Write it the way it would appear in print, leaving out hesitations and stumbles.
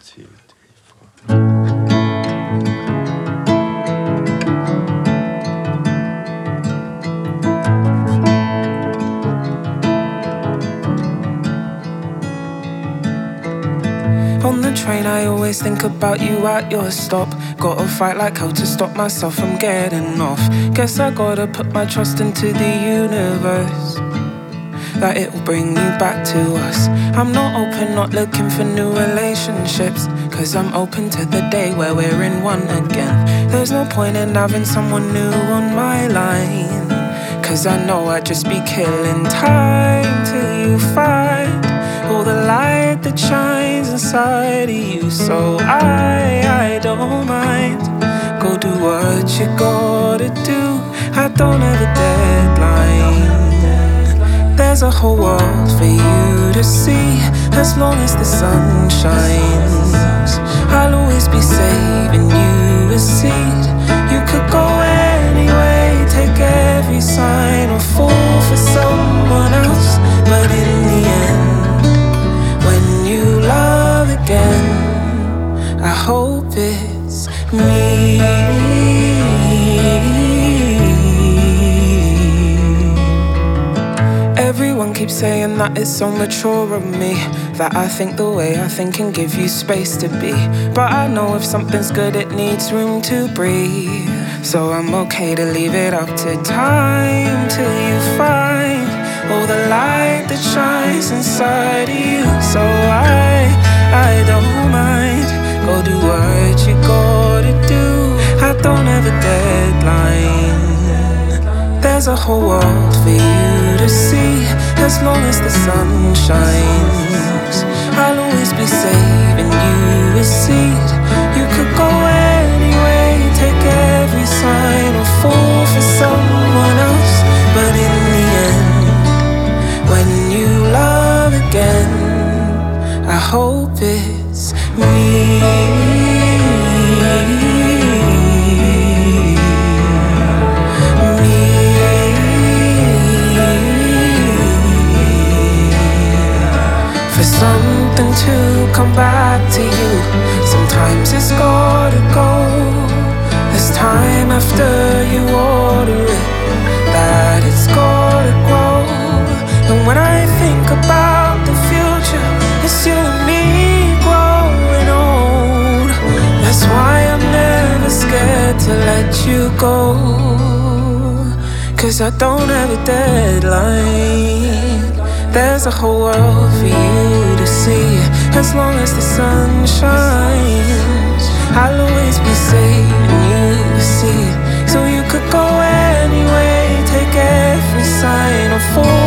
2, 3, 4. On the train, I always think about you at your stop. Gotta fight like hell to stop myself from getting off. Guess I gotta put my trust into the universe, that it will bring you back to us. I'm not open, not looking for new relationships, cause I'm open to the day where we're in one again. There's no point in having someone new on my line, cause I know I'd just be killing time till you find all the light that shines inside of you. So I don't mind. Go do what you gotta do. I don't have a deadline. There's a whole world for you to see. As long as the sun shines, I'll always be saving you a seat. You could go anyway, take every sign, or fall for someone else. But in the end, when you love again, I hope it's me. Everyone keeps saying that it's so mature of me, that I think the way I think can give you space to be. But I know if something's good, it needs room to breathe. So I'm okay to leave it up to time till you find all the light that shines inside of you. So I don't mind. Go do what you gotta do. I don't have a deadline. There's a whole world for you to see. As long as the sun shines, I'll always be saving you a seat. You could go anyway, take every sign, or fall for someone else. But in the end, when you love again, I hope it's me. For something to come back to you, sometimes it's gotta go. There's time after you order it, that it's gotta grow. And when I think about the future, it's you and me growing old. That's why I'm never scared to let you go, cause I don't have a deadline. There's a whole world for you to see. As long as the sun shines, I'll always be saving you a seat. So you could go anyway, take every sign, or fall